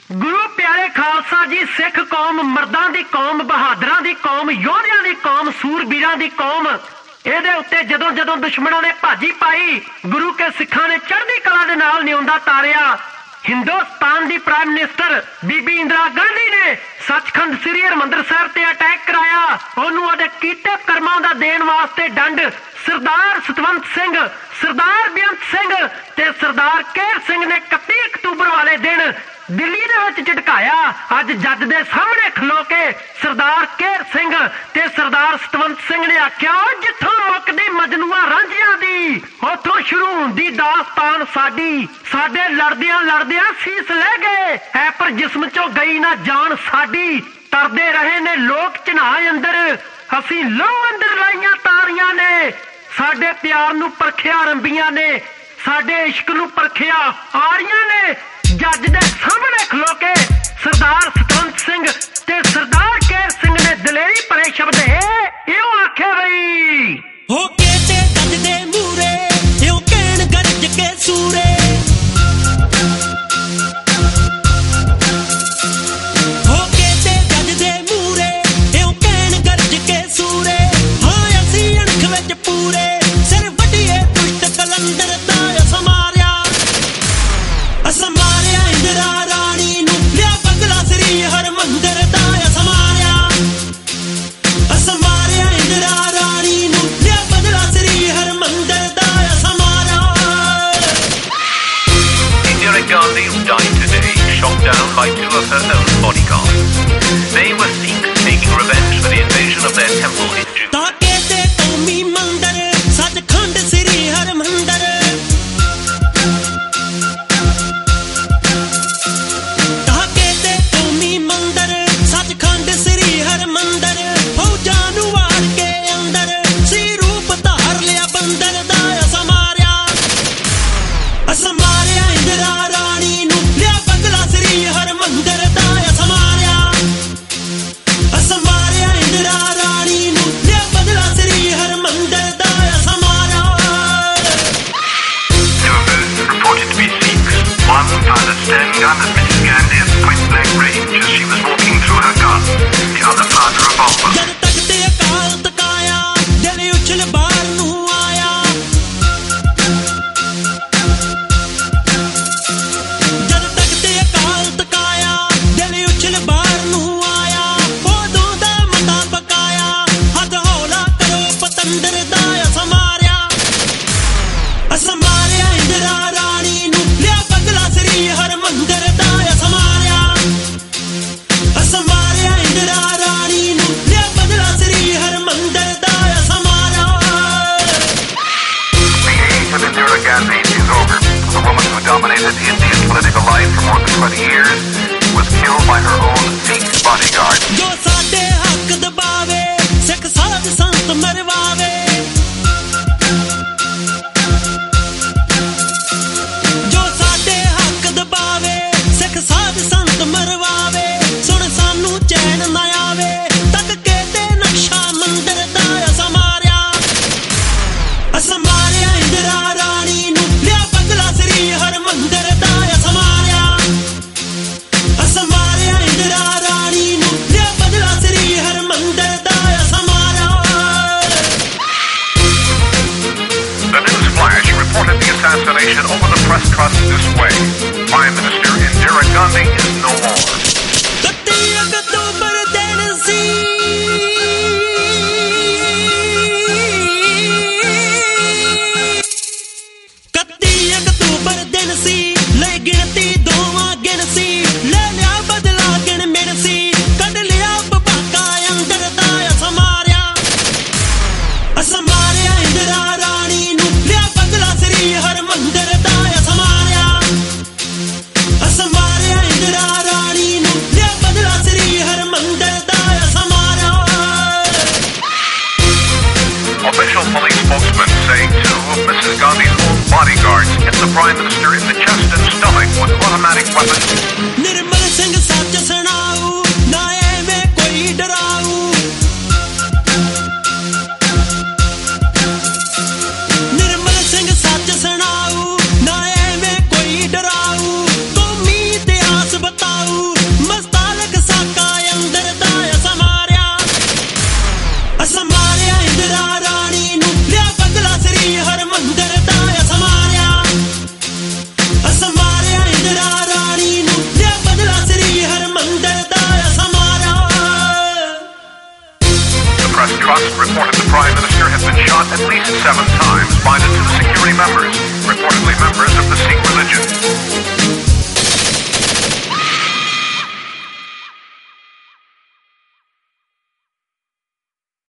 ਗੁਰੂ ਪਿਆਰੇ ਖਾਲਸਾ ਜੀ, ਸਿੱਖ ਕੌਮ ਮਰਦਾਂ ਦੀ ਕੌਮ, ਬਹਾਦਰਾਂ ਦੀ ਕੌਮ, ਯੋਧਿਆਂ ਦੀ ਕੌਮ, ਸੂਰਬੀਰਾਂ ਦੀ ਕੌਮ। ਇਹਦੇ ਉੱਤੇ ਜਦੋਂ ਜਦੋਂ ਦੁਸ਼ਮਣਾਂ ਨੇ ਭਾਜੀ ਪਾਈ, ਗੁਰੂ ਕੇ ਸਿੱਖਾਂ ਨੇ ਚੜ੍ਹਦੀ ਕਲਾ ਦੇ ਨਾਲ ਨਿਉਂਦਾ ਤਾਰਿਆ। ਹਿੰਦੁਸਤਾਨ ਦੀ ਪ੍ਰਾਈਮ ਮਿਨਿਸਟਰ ਬੀਬੀ ਇੰਦਰਾ ਗਾਂਧੀ ਨੇ ਸੱਚਖੰਡ ਸ੍ਰੀ ਹਰਿਮੰਦਰ ਸਾਹਿਬ ਤੇ ਅਟੈਕ ਕਰਾਇਆ। ਉਹਨੂੰ ਉਹਦੇ ਕੀਤੇ ਕਰਮਾਂ ਦਾ ਦੇਣ ਵਾਸਤੇ ਡੰਡ ਸਰਦਾਰ ਸਤਵੰਤ ਸਿੰਘ, ਸਰਦਾਰ ਬੇਅੰਤ ਸਿੰਘ ਤੇ ਸਰਦਾਰ ਕੇਹਰ ਸਿੰਘ ਨੇ 31 ਅਕਤੂਬਰ ਵਾਲੇ ਦਿਨ ਦਿੱਲੀ ਦੇ ਵਿੱਚ ਝਟਕਾਇਆ। ਅੱਜ ਜੱਜ ਦੇ ਸਾਹਮਣੇ ਖਲੋ ਕੇ ਸਰਦਾਰ ਕੇਹਰ ਸਿੰਘ ਤੇ ਸਰਦਾਰ ਸਤਵੰਤ ਸਿੰਘ ਨੇ ਆਖਿਆ, ਜਿੱਥੋਂ ਮੁੱਕਦੀ ਮਜਨੂਆ ਰਾਂਝਿਆਂ ਦੀ, ਉੱਥੋਂ ਸ਼ੁਰੂ ਹੁੰਦੀ ਦਾਸਤਾਨ ਸਾਡੀ। ਸਾਡੇ ਲੜਦਿਆਂ ਲੜਦਿਆਂ ਸੀਸ ਲੈ ਗਏ ਹੈ, ਪਰ ਜਿਸਮ ਚੋਂ ਗਈ ਨਾ ਜਾਨ ਸਾਡੀ। ਤਰਦੇ ਰਹੇ ਨੇ ਲੋਕ ਚਨਾਹ ਅੰਦਰ, ਅਸੀਂ ਲਹੂ ਅੰਦਰ ਲਾਈਆਂ ਤਾਰੀਆਂ ਨੇ। ਸਾਡੇ ਪਿਆਰ ਨੂੰ ਪਰਖਿਆ ਰੰਬੀਆਂ ਨੇ, ਸਾਡੇ ਇਸ਼ਕ ਨੂੰ ਪਰਖਿਆ ਆਰੀਆਂ ਨੇ। ਜੱਜ ਦੇ ਸਾਹਮਣੇ ਖਲੋ ਕੇ ਸਰਦਾਰ ਸਤਵੰਤ ਸਿੰਘ ਤੇ ਸਰਦਾਰ ਕੇਹਰ ਸਿੰਘ ਨੇ ਦਲੇਰੀ ਭਰੇ ਸ਼ਬਦ ਇਹੋ ਆਖਿਆ ਬਈ, ਹੋ ਕੇ ਤੇ ਜੱਜ ਦੇ ਮੂਰੇ ਇਹੋ ਕਹਿਣ ਗਰਜ ਕੇ ਸੂਰੇ। ਹੋ ਕੇ ਤੇ ਜੱਜ ਦੇ ਮੂਰੇ ਇਹੋ ਕਹਿਣ ਗਰਜ ਕੇ ਸੂਰੇ। ਹਾਂ ਅਸੀਂ ਅਣਖ ਵਿੱਚ ਪੂਰੇ, ਸਿਰ ਵੱਢੀਏ ਦੁਸ਼ਟ ਕਲੰਦਰ ਦਾ ਸਮਾਰਿਆ। ਸਮਾਰਿਆ ਇੰਦਰਾ ਰਾਣੀ ਨੂੰ, ਲਿਆ ਬਦਲਾ ਸ੍ਰੀ ਹਰਿਮੰਦਰ ਦਾ ਸਮਾਰਿਆ। ਸਮਾਰਿਆ ਇੰਦਰਾ ਰਾਣੀ ਨੂੰ, ਲਿਆ ਬਦਲਾ ਸ੍ਰੀ ਹਰਿਮੰਦਰ ਦਾ ਸਮਾਰਿਆ। Indira Gandhi died today, shot down by 2 of her own bodyguards. They were Sikhs taking revenge for the invasion of their temple in June. ਤਾਕੇ ਤੇ ਕੌਮੀ ਮੰਦਰ, ਸੱਚਖੰਡ ਸ੍ਰੀ ਹਰਿਮੰਦਰ। ਤਾਕੇ ਤੇ ਕੌਮੀ ਮੰਦਰ, ਸੱਚਖੰਡ ਸ੍ਰੀ ਹਰਿਮੰਦਰ। ਫੌਜਾਂ ਨੂੰ ਵਾੜ ਕੇ ਅੰਦਰ, ਸੀ ਰੂਪ ਧਾਰ ਲਿਆ ਬੰਦਰ ਦਾ ਸਮਾਰਿਆ। ਸਮਾਰਿਆ ਇੰਦਰਾ ਰਾਣੀ ਨੂੰ, ਲਿਆ ਬਦਲਾ ਸ੍ਰੀ ਹਰਿਮੰਦਰ ਦਾ ਸਮਾਰਿਆ। ਸਮਾਰਿਆ ਇੰਦਰਾ ਰਾਣੀ ਨੂੰ, ਲਿਆ ਬਦਲਾ ਸ੍ਰੀ ਹਰਿਮੰਦਰ ਦਾ ਸਮਾਰਿਆ। They were both reported to be Sikhs. One fired a stun gun at Mrs. Gandhi at point-blank range as she was walking through her garden. The other fired a revolver. ਜਦ ਤੱਕ ਤੇ ਅਕਾਲ ਤਕਾਇਆ, ਦਿਲ ਉਛਲ ਬਾਹਰ ਨੂੰ ਆਇਆ। ਜਦ ਤੱਕ ਤੇ ਅਕਾਲ ਤਕਾਇਆ, ਦਿਲ ਉਛਲ ਬਾਹਰ ਨੂੰ ਆਇਆ। ਉਦੋਂ ਦਾ ਮਤਾ ਪਕਾਇਆ, ਹੱਥ ਹੌਲਾ ਕਰੋ ਪਤੰਦਰ ਦਾ ਸਮਾਰਿਆ। ਸਮਾਰਿਆ ਇੰਦਰਾ ਰਾਣੀ ਨੂੰ, ਲਿਆ ਬਦਲਾ ਸ੍ਰੀ ਹਰਿਮੰਦਰ ਦਾ ਸਮਾਰਿਆ। ਸਮਾਰਿਆ ਇੰਦਰਾ ਰਾਣੀ ਨੂੰ, ਲਿਆ ਬਦਲਾ ਸ੍ਰੀ ਹਰਿਮੰਦਰ ਦਾ ਸਮਾਰਿਆ। The age of Indira Gandhi is over. The woman who dominated Indian political life for more than 20 years was killed by her own Sikh bodyguard. ਜੋ ਸਾਡੇ ਹੱਕ ਦਬਾਵੇ, ਸਿੱਖ ਸਾਧ ਸੰਤ ਮਰਵਾਵੇ। ਜੋ ਸਾਡੇ ਹੱਕ ਦਬਾਵੇ, ਸਿੱਖ ਸਾਧ ਸੰਤ ਮਰਵਾਵੇ। ਸੁਣ ਸਾਨੂੰ ਚੈਨ ਨਾ ਆਵੇ, ਤੱਕ ਕੇ ਤੇ ਨਕਸ਼ਾ ਮੰਦਰ ਦਾ ਸਮਾਰਿਆ। ਸਮਾਰਿਆ ਇੰਦਰਾ ਰਾਣੀ ਨੂੰ, ਲਿਆ ਬਦਲਾ ਸ੍ਰੀ ਹਰਿਮੰਦਰ ਦਾ ਸਮਾਰਿਆ। ਸਮਾਰਿਆ ਇੰਦਰਾ ਰਾਣੀ ਨੂੰ, ਲਿਆ ਬਦਲਾ ਸ੍ਰੀ ਹਰਿਮੰਦਰ ਦਾ ਸਮਾਰਿਆ। The news flash reported the assassination over the press trust this way. Prime Minister Indira Gandhi is no more. 31 ਅਕਤੂਬਰ ਦਿਨ ਸੀ, 31 ਅਕਤੂਬਰ ਦਿਨ ਸੀ। ਲੈ ਗਿਣਤੀ ਦੋਵਾਂ ਗਿਣ ਸੀ, ਲੈ ਲਿਆ ਬਦਲਾ ਗਿਣ ਮਿਣ ਸੀ। ਕੱਢ ਲਿਆ ਬਬਾਕਾ ਅੰਦਰ ਦਾ ਸਮਾਰਿਆ। ਸਮਾਰਿਆ ਇੰਦਰਾ ਰਾਣੀ ਨੂੰ, ਲਿਆ ਬਦਲਾ ਸ੍ਰੀ ਹਰਿਮੰਦਰ ਦਾ ਸਮਾਰਿਆ। ਸਮਾਰਿਆ ਇੰਦਰਾ ਰਾਣੀ ਨੂੰ, ਲਿਆ ਬਦਲਾ ਸ੍ਰੀ ਹਰਿਮੰਦਰ ਦਾ ਸਮਾਰਿਆ। Official police spokesman say 2 of Mrs. Gandhi's own bodyguards hit the Prime Minister in the chest and stomach with automatic weapons. Nirmal